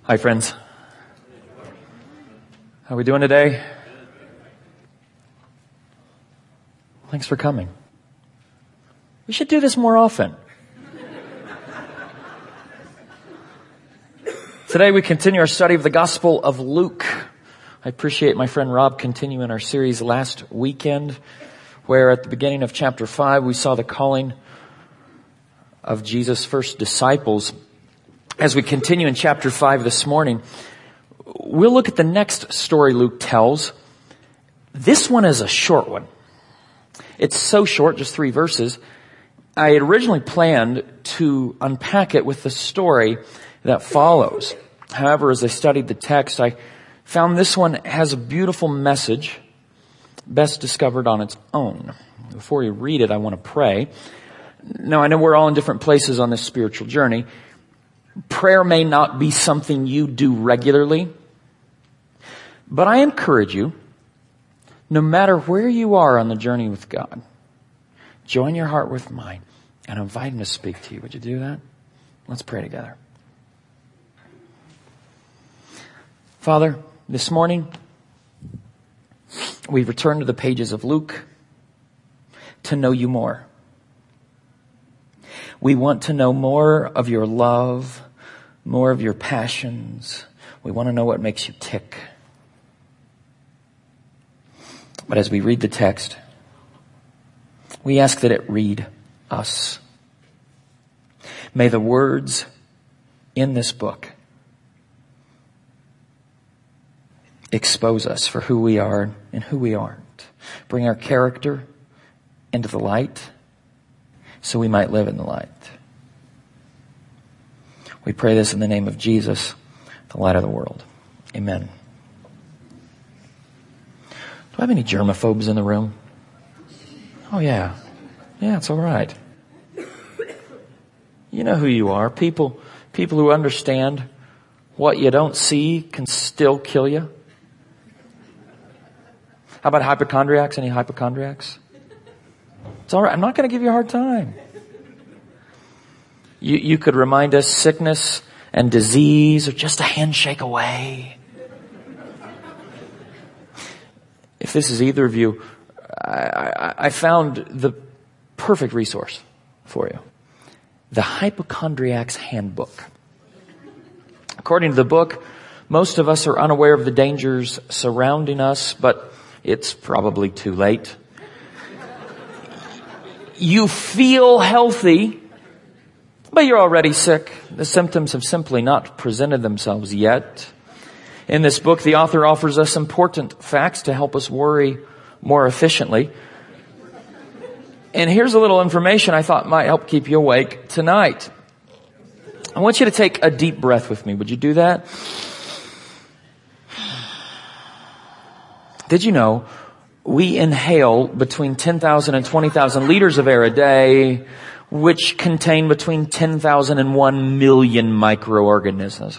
Hi, friends. How are we doing today? Thanks for coming. We should do this more often. Today we continue our study of the Gospel of Luke. I appreciate my friend Rob continuing our series last weekend, where at the beginning of chapter 5 we saw the calling of Jesus' first disciples. As we continue in chapter 5 this morning, we'll look at the next story Luke tells. This one is a short one. It's so short, just 3 verses. I had originally planned to unpack it with the story that follows. However, as I studied the text, I found this one has a beautiful message, best discovered on its own. Before you read it, I want to pray. Now, I know we're all in different places on this spiritual journey. Prayer may not be something you do regularly, but I encourage you, no matter where you are on the journey with God, join your heart with mine and invite Him to speak to you. Would you do that? Let's pray together. Father, this morning, we return to the pages of Luke to know you more. We want to know more of your love, more of your passions. We want to know what makes you tick. But as we read the text, we ask that it read us. May the words in this book expose us for who we are and who we aren't. Bring our character into the light so we might live in the light. We pray this in the name of Jesus, the light of the world. Amen. Do I have any germaphobes in the room? Oh yeah. Yeah, it's all right. You know who you are. People who understand what you don't see can still kill you. How about hypochondriacs? Any hypochondriacs? It's all right. I'm not going to give you a hard time. You could remind us sickness and disease are just a handshake away. If this is either of you, I found the perfect resource for you. The Hypochondriac's Handbook. According to the book, most of us are unaware of the dangers surrounding us, but it's probably too late. You feel healthy, but you're already sick. The symptoms have simply not presented themselves yet. In this book, the author offers us important facts to help us worry more efficiently. And here's a little information I thought might help keep you awake tonight. I want you to take a deep breath with me. Would you do that? Did you know we inhale between 10,000 and 20,000 liters of air a day, which contain between 10,000 and 1 million microorganisms?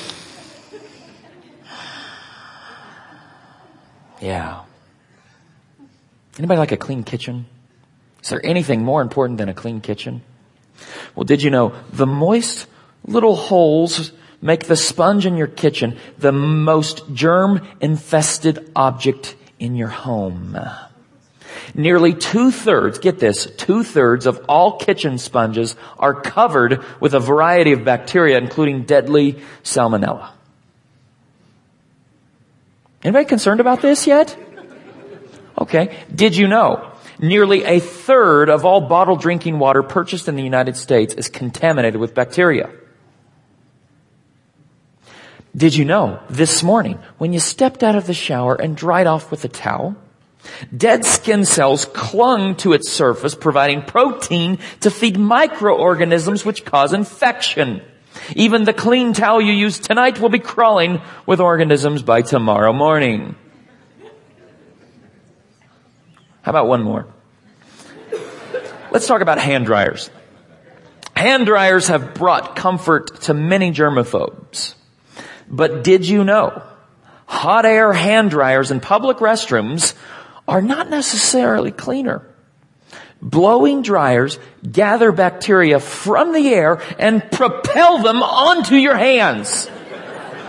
Yeah. Anybody like a clean kitchen? Is there anything more important than a clean kitchen? Well, did you know the moist little holes make the sponge in your kitchen the most germ-infested object in your home? Nearly 2/3, get this, 2/3 of all kitchen sponges are covered with a variety of bacteria, including deadly salmonella. Anybody concerned about this yet? Okay. Did you know nearly 1/3 of all bottled drinking water purchased in the United States is contaminated with bacteria? Did you know this morning when you stepped out of the shower and dried off with a towel, dead skin cells clung to its surface, providing protein to feed microorganisms which cause infection? Even the clean towel you use tonight will be crawling with organisms by tomorrow morning. How about one more? Let's talk about hand dryers. Hand dryers have brought comfort to many germaphobes. But did you know hot air hand dryers in public restrooms are not necessarily cleaner? Blowing dryers gather bacteria from the air and propel them onto your hands.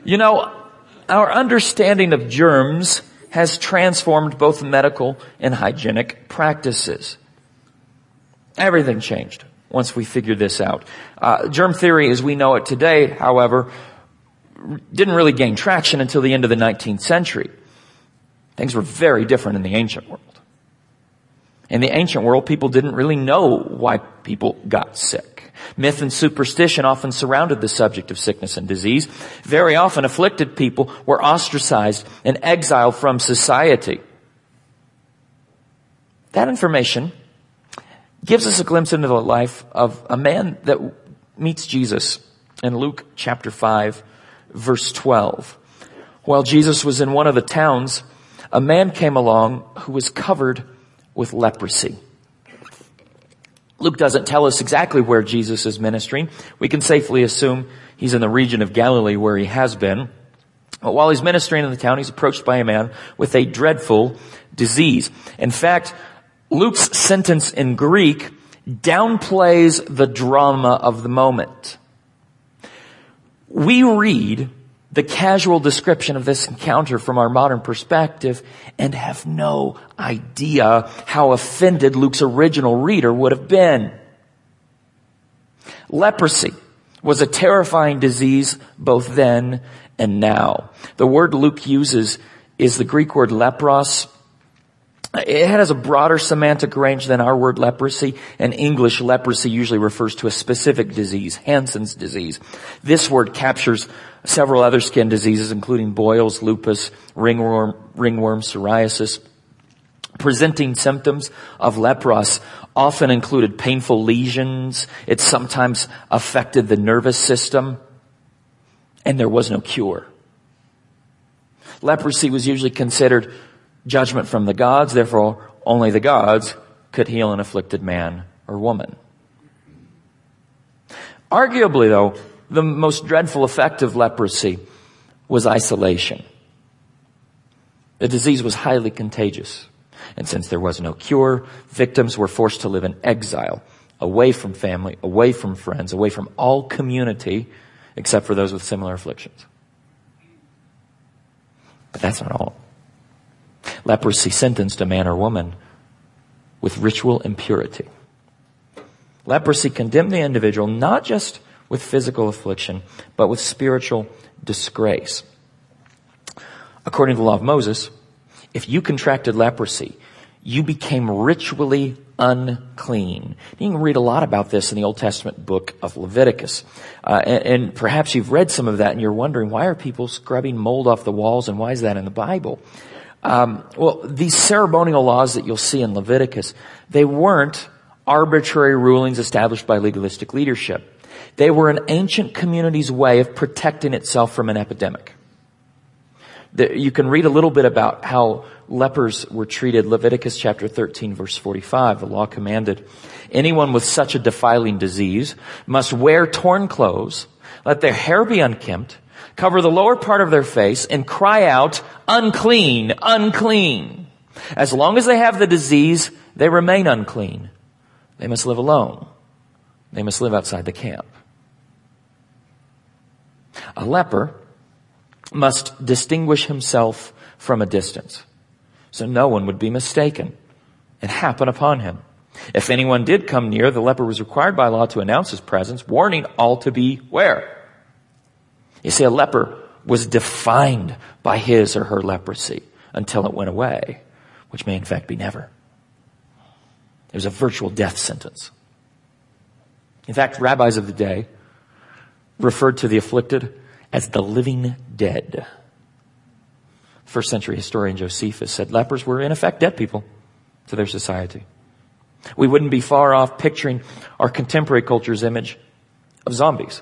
You know, our understanding of germs has transformed both medical and hygienic practices. Everything changed once we figured this out. Germ theory as we know it today, however, didn't really gain traction until the end of the 19th century. Things were very different in the ancient world. In the ancient world, people didn't really know why people got sick. Myth and superstition often surrounded the subject of sickness and disease. Very often, afflicted people were ostracized and exiled from society. That information gives us a glimpse into the life of a man that meets Jesus in Luke chapter 5, verse 12. While Jesus was in one of the towns, a man came along who was covered with leprosy. Luke doesn't tell us exactly where Jesus is ministering. We can safely assume he's in the region of Galilee where he has been. But while he's ministering in the town, he's approached by a man with a dreadful disease. In fact, Luke's sentence in Greek downplays the drama of the moment. We read the casual description of this encounter from our modern perspective and have no idea how offended Luke's original reader would have been. Leprosy was a terrifying disease both then and now. The word Luke uses is the Greek word lepros. It has a broader semantic range than our word leprosy. In English, leprosy usually refers to a specific disease, Hansen's disease. This word captures several other skin diseases, including boils, lupus, ringworm, psoriasis. Presenting symptoms of lepros often included painful lesions. It sometimes affected the nervous system, and there was no cure. Leprosy was usually considered judgment from the gods, therefore only the gods could heal an afflicted man or woman. Arguably, though, the most dreadful effect of leprosy was isolation. The disease was highly contagious, and since there was no cure, victims were forced to live in exile, away from family, away from friends, away from all community, except for those with similar afflictions. But that's not all. Leprosy sentenced a man or woman with ritual impurity. Leprosy condemned the individual not just with physical affliction, but with spiritual disgrace. According to the law of Moses, if you contracted leprosy, you became ritually unclean. You can read a lot about this in the Old Testament book of Leviticus. And perhaps you've read some of that and you're wondering, why are people scrubbing mold off the walls and why is that in the Bible? Well, these ceremonial laws that you'll see in Leviticus, they weren't arbitrary rulings established by legalistic leadership. They were an ancient community's way of protecting itself from an epidemic. You can read a little bit about how lepers were treated. Leviticus chapter 13, verse 45, the law commanded, anyone with such a defiling disease must wear torn clothes, let their hair be unkempt, cover the lower part of their face, and cry out, unclean, unclean. As long as they have the disease, they remain unclean. They must live alone. They must live outside the camp. A leper must distinguish himself from a distance, so no one would be mistaken and happen upon him. If anyone did come near, the leper was required by law to announce his presence, warning all to beware. You see, a leper was defined by his or her leprosy until it went away, which may in fact be never. It was a virtual death sentence. In fact, rabbis of the day referred to the afflicted as the living dead. First century historian Josephus said lepers were in effect dead people to their society. We wouldn't be far off picturing our contemporary culture's image of zombies.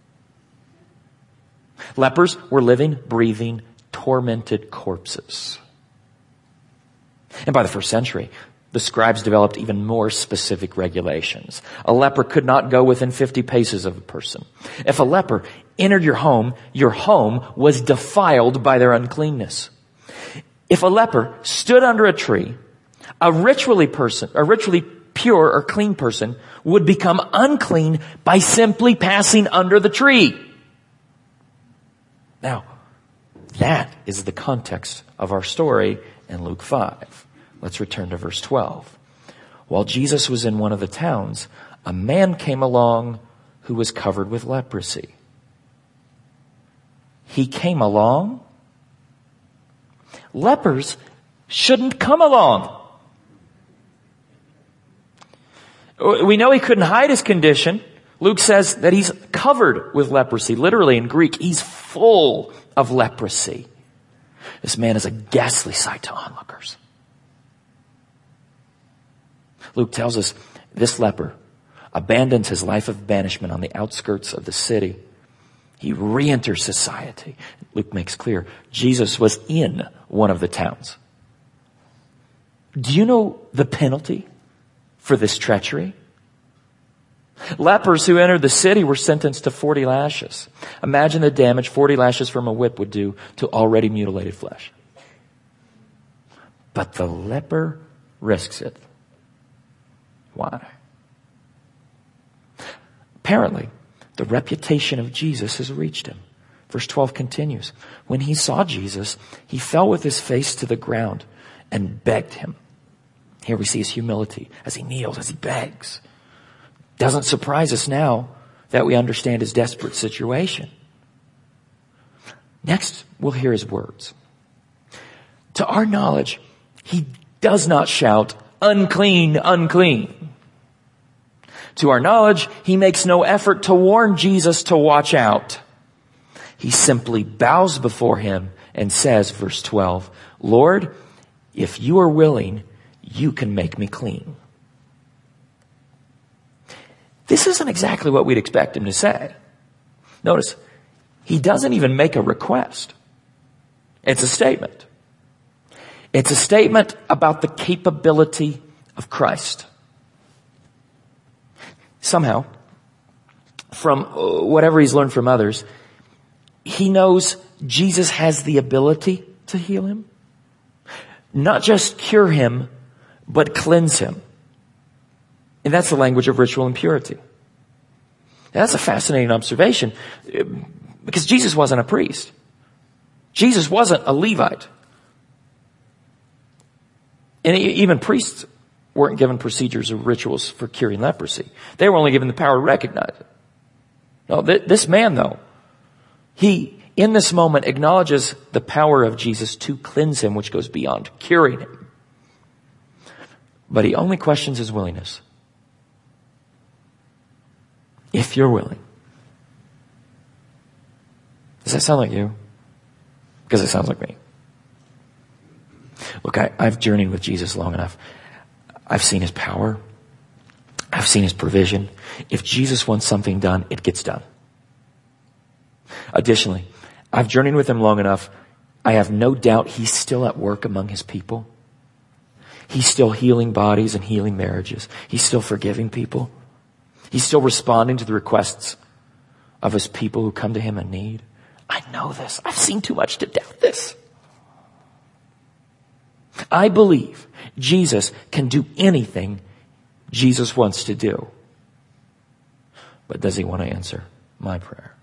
Lepers were living, breathing, tormented corpses. And by the first century, the scribes developed even more specific regulations. A leper could not go within 50 paces of a person. If a leper entered your home was defiled by their uncleanness. If a leper stood under a tree, a ritually pure or clean person would become unclean by simply passing under the tree. Now, That is the context of our story in Luke 5. Let's return to verse 12. While Jesus was in one of the towns, a man came along who was covered with leprosy. He came along. Lepers shouldn't come along. We know he couldn't hide his condition. Luke says that he's covered with leprosy. Literally in Greek, he's full of leprosy. This man is a ghastly sight to onlookers. Luke tells us this leper abandons his life of banishment on the outskirts of the city. He re-enters society. Luke makes clear Jesus was in one of the towns. Do you know the penalty for this treachery? Lepers who entered the city were sentenced to 40 lashes. Imagine the damage 40 lashes from a whip would do to already mutilated flesh. But the leper risks it. Why? Apparently, the reputation of Jesus has reached him. Verse 12 continues. When he saw Jesus, he fell with his face to the ground and begged him. Here we see his humility as he kneels, as he begs. Doesn't surprise us now that we understand his desperate situation. Next, we'll hear his words. To our knowledge, he does not shout, "Unclean, unclean." To our knowledge, he makes no effort to warn Jesus to watch out. He simply bows before him and says, verse 12, "Lord, if you are willing, you can make me clean." This isn't exactly what we'd expect him to say. Notice, he doesn't even make a request. It's a statement. It's a statement about the capability of Christ. Somehow, from whatever he's learned from others, he knows Jesus has the ability to heal him. Not just cure him, but cleanse him. And that's the language of ritual impurity. Now, that's a fascinating observation because Jesus wasn't a priest. Jesus wasn't a Levite. And even priests weren't given procedures or rituals for curing leprosy. They were only given the power to recognize it. No, this man, though, he, in this moment, acknowledges the power of Jesus to cleanse him, which goes beyond curing him. But he only questions his willingness. If you're willing. Does that sound like you? Because it sounds like me. Look, I've journeyed with Jesus long enough. I've seen his power. I've seen his provision. If Jesus wants something done, it gets done. Additionally, I've journeyed with him long enough. I have no doubt he's still at work among his people. He's still healing bodies and healing marriages. He's still forgiving people. He's still responding to the requests of his people who come to him in need. I know this. I've seen too much to doubt this. I believe Jesus can do anything Jesus wants to do. But does he want to answer my prayer?